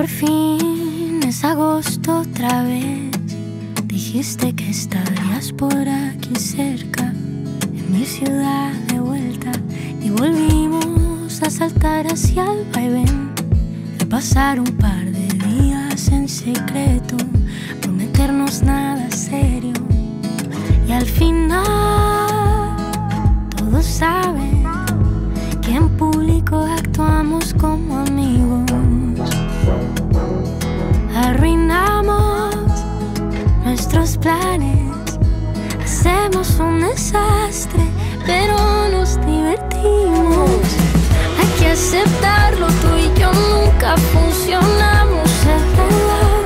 Por fin es agosto otra vez. Dijiste que estarías por aquí cerca, en mi ciudad de vuelta, y volvimos a saltar hacia el vaivén de pasar un par de días en secreto, prometernos nada serio. Y al final todos saben que en público actuamos como amigos. Arruinamos nuestros planes, hacemos un desastre, pero nos divertimos. Hay que aceptarlo, tú y yo nunca funcionamos, es verdad.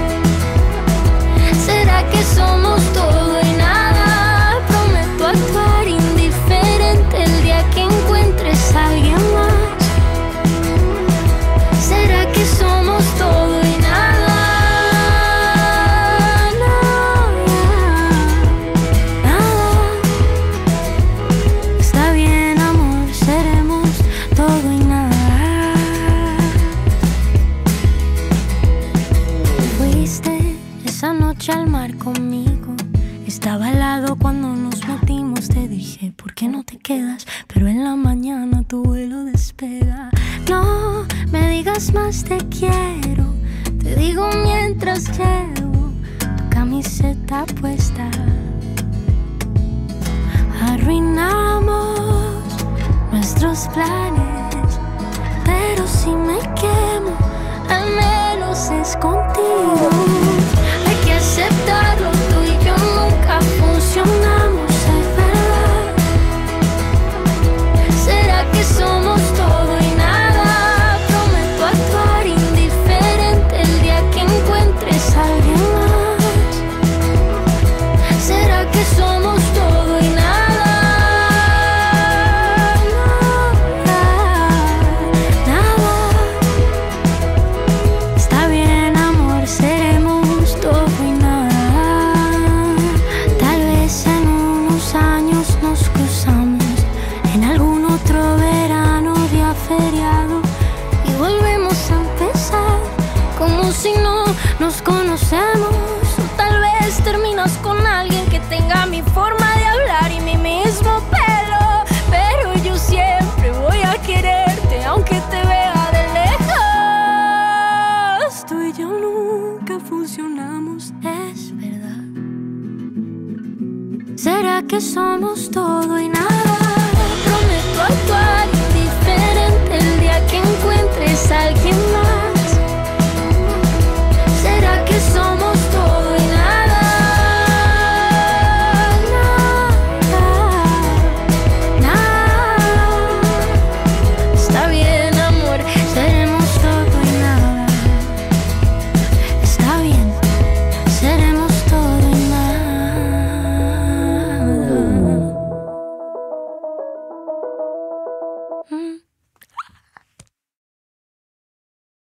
¿Será que somos todo y nada? Prometo actuar indiferente el día que encuentres a alguien más. ¿Será que somos todo y nada? Al mar conmigo, estaba al lado cuando nos metimos. Te dije, ¿por qué no te quedas? Pero en la mañana tu vuelo despega. No me digas más te quiero, te digo mientras llevo tu camiseta puesta. Arruinamos nuestros planes, pero si me quemo, al menos es contigo. Hay que aceptarlo, tú y yo nunca funcionamos, es verdad. ¿Será que somos todo y nada? Prometo actuar indiferente el día que encuentres a alguien más. ¿Será que somos todo y nada? Si no nos conocemos, o tal vez terminas con alguien que tenga mi forma de hablar y mi mismo pelo. Pero yo siempre voy a quererte, aunque te vea de lejos. Tú y yo nunca funcionamos, es verdad. ¿Será que somos